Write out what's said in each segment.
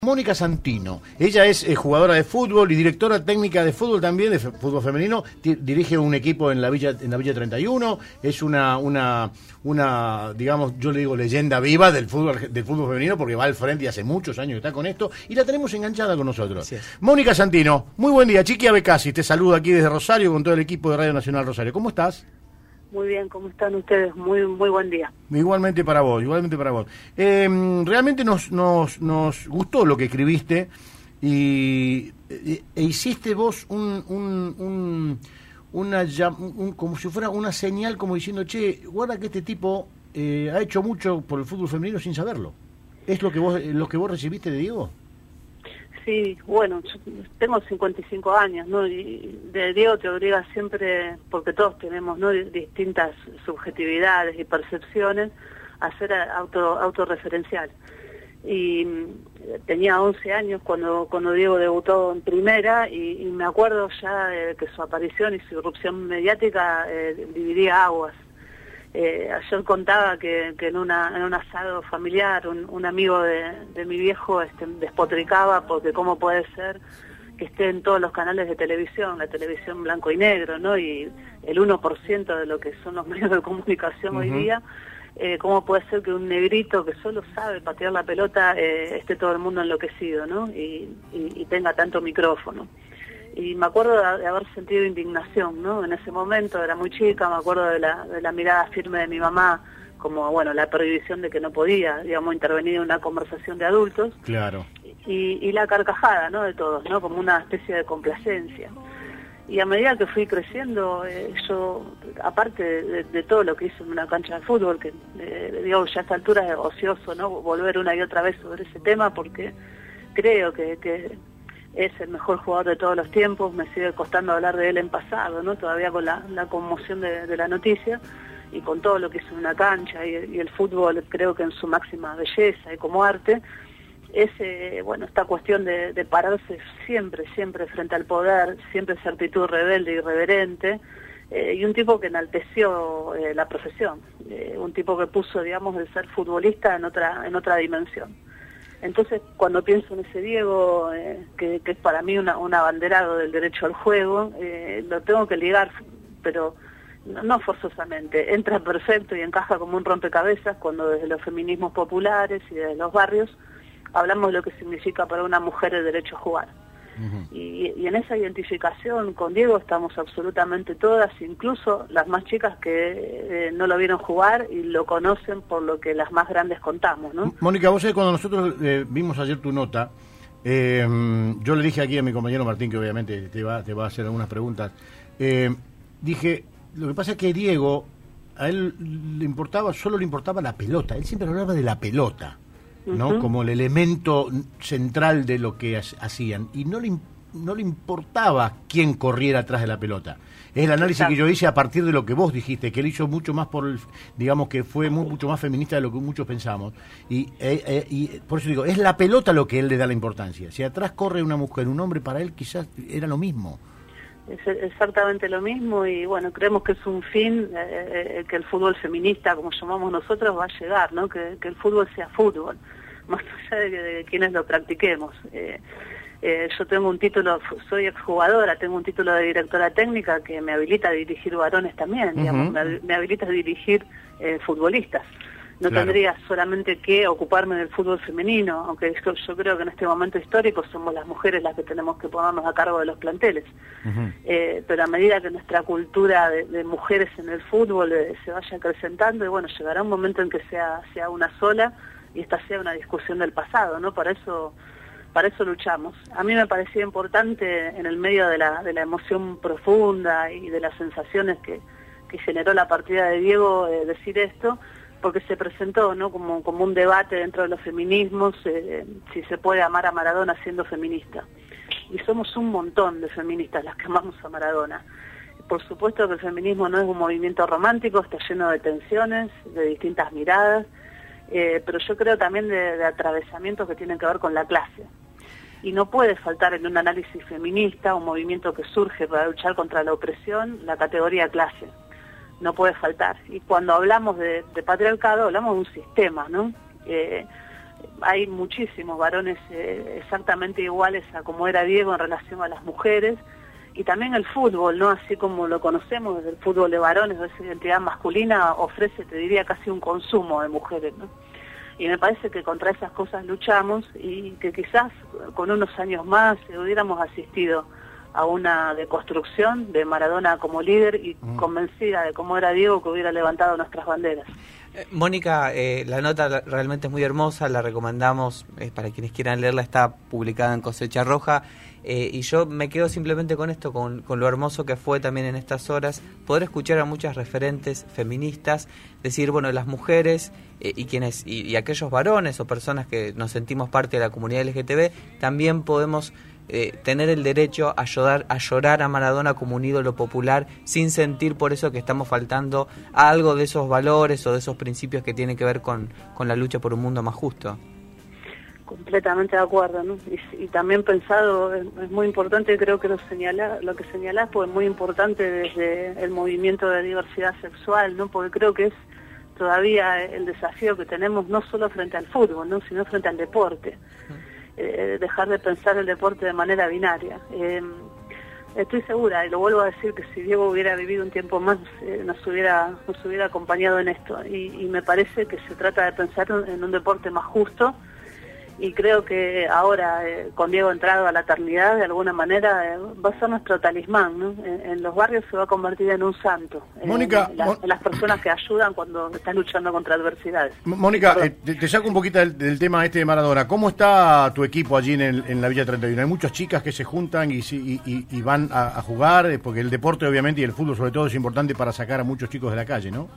Mónica Santino, ella es jugadora de fútbol y directora técnica de fútbol también, de fútbol femenino, dirige un equipo en la Villa 31, es una digamos, yo le digo leyenda viva del fútbol femenino porque va al frente y hace muchos años que está con esto y la tenemos enganchada con nosotros. Sí. Mónica Santino, muy buen día, Chiqui Abecasi, te saluda aquí desde Rosario con todo el equipo de Radio Nacional Rosario. ¿Cómo estás? Muy bien, ¿cómo están ustedes? Muy buen día. Igualmente para vos, igualmente para vos. Realmente nos gustó lo que escribiste y hiciste vos como si fuera una señal como diciendo, che, guarda que este tipo ha hecho mucho por el fútbol femenino sin saberlo. ¿Es lo que vos recibiste de Diego? Sí, bueno, yo tengo 55 años, ¿no? Y de Diego te obliga siempre, porque todos tenemos, ¿no?, distintas subjetividades y percepciones, a ser autorreferencial. Y tenía 11 años cuando Diego debutó en primera y me acuerdo ya que su aparición y su irrupción mediática dividía aguas. Ayer contaba que en un asado familiar un amigo de mi viejo despotricaba porque cómo puede ser que esté en todos los canales de televisión, la televisión blanco y negro, ¿no? Y el 1% de lo que son los medios de comunicación hoy día, cómo puede ser que un negrito que solo sabe patear la pelota esté todo el mundo enloquecido, ¿no? Y tenga tanto micrófono. Y me acuerdo de haber sentido indignación, ¿no? En ese momento, era muy chica, me acuerdo de la mirada firme de mi mamá, como, bueno, la prohibición de que no podía, digamos, intervenir en una conversación de adultos. Claro. Y la carcajada, ¿no?, de todos, ¿no? Como una especie de complacencia. Y a medida que fui creciendo, yo, aparte de todo lo que hice en una cancha de fútbol, que digo, ya a esta altura es ocioso, ¿no?, volver una y otra vez sobre ese tema, porque creo que es el mejor jugador de todos los tiempos, me sigue costando hablar de él en pasado, ¿no? Todavía con la conmoción de la noticia y con todo lo que hizo en una cancha y el fútbol, creo que en su máxima belleza y como arte, es esta cuestión de pararse siempre frente al poder, siempre esa actitud rebelde y irreverente, y un tipo que enalteció la profesión, un tipo que puso, digamos, el ser futbolista en otra dimensión. Entonces, cuando pienso en ese Diego, que es para mí un abanderado del derecho al juego, lo tengo que ligar, pero no forzosamente. Entra perfecto y encaja como un rompecabezas cuando desde los feminismos populares y desde los barrios hablamos de lo que significa para una mujer el derecho a jugar. Y en esa identificación con Diego estamos absolutamente todas, incluso las más chicas que no lo vieron jugar y lo conocen por lo que las más grandes contamos, ¿no? Mónica, vos sabés, cuando nosotros vimos ayer tu nota, yo le dije aquí a mi compañero Martín, que obviamente te va a hacer algunas preguntas, dije, lo que pasa es que Diego, a él solo le importaba la pelota, él siempre hablaba de la pelota, ¿no? Como el elemento central de lo que hacían, y no le importaba quién corriera atrás de la pelota. Es el análisis que yo hice a partir de lo que vos dijiste, que él hizo mucho más digamos que fue mucho más feminista de lo que muchos pensamos, y por eso digo, es la pelota lo que él le da la importancia. Si atrás corre una mujer, un hombre, para él quizás era lo mismo. Es exactamente lo mismo, y bueno, creemos que es un fin que el fútbol feminista, como llamamos nosotros, va a llegar, ¿no? Que el fútbol sea fútbol, más allá de quienes lo practiquemos. Yo tengo un título, soy exjugadora, tengo un título de directora técnica que me habilita a dirigir varones también, digamos, me habilita a dirigir futbolistas. No tendría solamente que ocuparme del fútbol femenino, aunque yo creo que en este momento histórico somos las mujeres las que tenemos que ponernos a cargo de los planteles. Pero a medida que nuestra cultura de mujeres en el fútbol se vaya acrecentando, y bueno, llegará un momento en que sea una sola y esta sea una discusión del pasado, ¿no? Para eso luchamos. A mí me parecía importante, en el medio de la emoción profunda y de las sensaciones que generó la partida de Diego, decir esto, porque se presentó, ¿no?, como un debate dentro de los feminismos, si se puede amar a Maradona siendo feminista. Y somos un montón de feministas las que amamos a Maradona. Por supuesto que el feminismo no es un movimiento romántico, está lleno de tensiones, de distintas miradas, pero yo creo también de atravesamientos que tienen que ver con la clase. Y no puede faltar en un análisis feminista, un movimiento que surge para luchar contra la opresión, la categoría clase. No puede faltar. Y cuando hablamos de patriarcado, hablamos de un sistema, ¿no? hay muchísimos varones exactamente iguales a como era Diego en relación a las mujeres, y también el fútbol, ¿no? Así como lo conocemos desde el fútbol de varones, de esa identidad masculina, ofrece, te diría, casi un consumo de mujeres, ¿no? Y me parece que contra esas cosas luchamos, y que quizás con unos años más hubiéramos asistido a una deconstrucción de Maradona como líder, y convencida de cómo era Diego, que hubiera levantado nuestras banderas. Mónica, la nota realmente es muy hermosa, la recomendamos para quienes quieran leerla, está publicada en Cosecha Roja, y yo me quedo simplemente con esto, con lo hermoso que fue también en estas horas, poder escuchar a muchas referentes feministas decir, bueno, las mujeres y aquellos varones o personas que nos sentimos parte de la comunidad LGTB, también podemos tener el derecho a llorar a Maradona como un ídolo popular, sin sentir por eso que estamos faltando a algo de esos valores o de esos principios que tienen que ver con la lucha por un mundo más justo. Completamente de acuerdo, ¿no? Y también pensado, es muy importante, creo que lo que señalás, pues es muy importante desde el movimiento de diversidad sexual, ¿no? Porque creo que es todavía el desafío que tenemos, no solo frente al fútbol, ¿no? Sino frente al deporte. Dejar de pensar el deporte de manera binaria. Estoy segura, y lo vuelvo a decir, que si Diego hubiera vivido un tiempo más, nos hubiera acompañado en esto. Y me parece que se trata de pensar en un deporte más justo, y creo que ahora, con Diego entrado a la eternidad, de alguna manera va a ser nuestro talismán, ¿no? En los barrios se va a convertir en un santo. Mónica, las personas que ayudan cuando están luchando contra adversidades. Mónica, te saco un poquito del tema de Maradona. ¿Cómo está tu equipo allí en la Villa 31? Hay muchas chicas que se juntan y van a jugar, porque el deporte obviamente y el fútbol sobre todo es importante para sacar a muchos chicos de la calle, ¿no?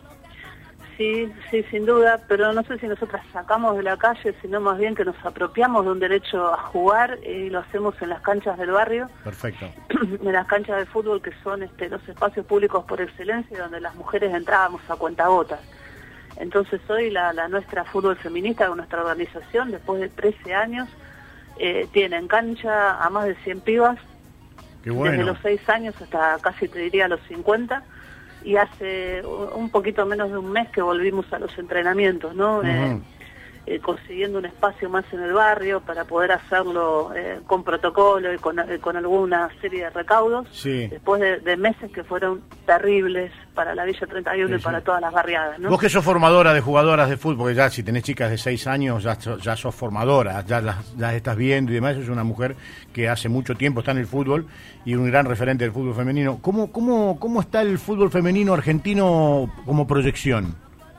Sí, sin duda, pero no sé si nosotras sacamos de la calle, sino más bien que nos apropiamos de un derecho a jugar, y lo hacemos en las canchas del barrio. Perfecto. En las canchas de fútbol, que son los espacios públicos por excelencia, donde las mujeres entrábamos a cuentagotas. Entonces hoy la nuestra fútbol feminista, con nuestra organización, después de 13 años, tiene en cancha a más de 100 pibas. Qué bueno. Desde los 6 años hasta casi, te diría, los 50. Y hace un poquito menos de un mes que volvimos a los entrenamientos, ¿no? Consiguiendo un espacio más en el barrio para poder hacerlo con protocolo y con alguna serie de recaudos, sí. Después de meses que fueron terribles para la Villa 31 sí, y para todas las barriadas, ¿no? Vos que sos formadora de jugadoras de fútbol, porque ya si tenés chicas de 6 años ya sos formadora, ya las estás viendo y demás, es una mujer que hace mucho tiempo está en el fútbol y un gran referente del fútbol femenino. ¿Cómo está el fútbol femenino argentino como proyección?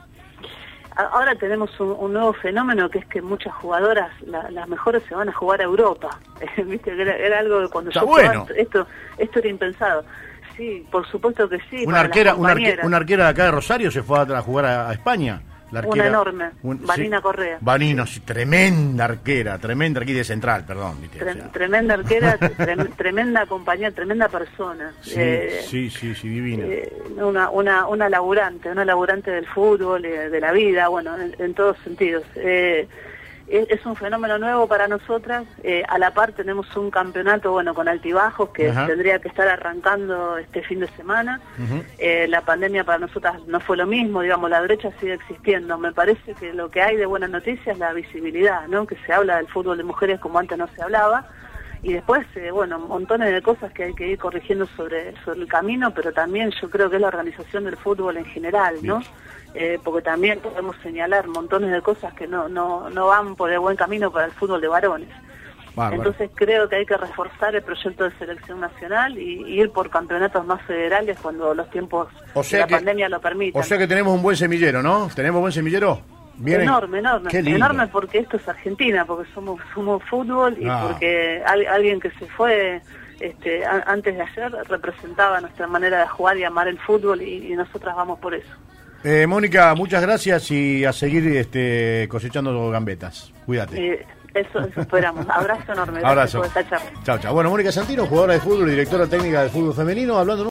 Ahora tenemos un nuevo fenómeno, que es que muchas jugadoras, las mejores, se van a jugar a Europa. ¿Viste? Era algo que cuando está yo bueno. jugaba, esto era impensado. Sí, por supuesto que sí. Una arquera de acá de Rosario se fue a jugar a España. La arquera, una enorme, Vanina, sí, Correa. Vanina, sí, tremenda arquera de Central, perdón. Tremenda arquera, tremenda compañera, tremenda persona. Sí, divina. Una laburante del fútbol, de la vida, bueno, en todos sentidos. Es un fenómeno nuevo para nosotras. A la par tenemos un campeonato, bueno, con altibajos, que tendría que estar arrancando este fin de semana. La pandemia para nosotras no fue lo mismo, digamos, la brecha sigue existiendo. Me parece que lo que hay de buena noticia es la visibilidad, ¿no? Que se habla del fútbol de mujeres como antes no se hablaba. Y después, bueno, montones de cosas que hay que ir corrigiendo sobre el camino, pero también yo creo que es la organización del fútbol en general, ¿no? Porque también podemos señalar montones de cosas que no van por el buen camino para el fútbol de varones. Bárbaro. Entonces creo que hay que reforzar el proyecto de selección nacional y ir por campeonatos más federales cuando los tiempos de la pandemia lo permitan. O sea que tenemos un buen semillero, ¿no? ¿Tenemos buen semillero? Vienen... Enorme, porque esto es Argentina, porque somos fútbol y porque alguien que se fue antes de ayer representaba nuestra manera de jugar y amar el fútbol, y nosotras vamos por eso. Mónica, muchas gracias y a seguir cosechando gambetas. Cuídate. Eso esperamos. Abrazo enorme. Abrazo. Gracias por esta charla. Chao. Bueno, Mónica Santino, jugadora de fútbol y directora técnica del fútbol femenino, hablando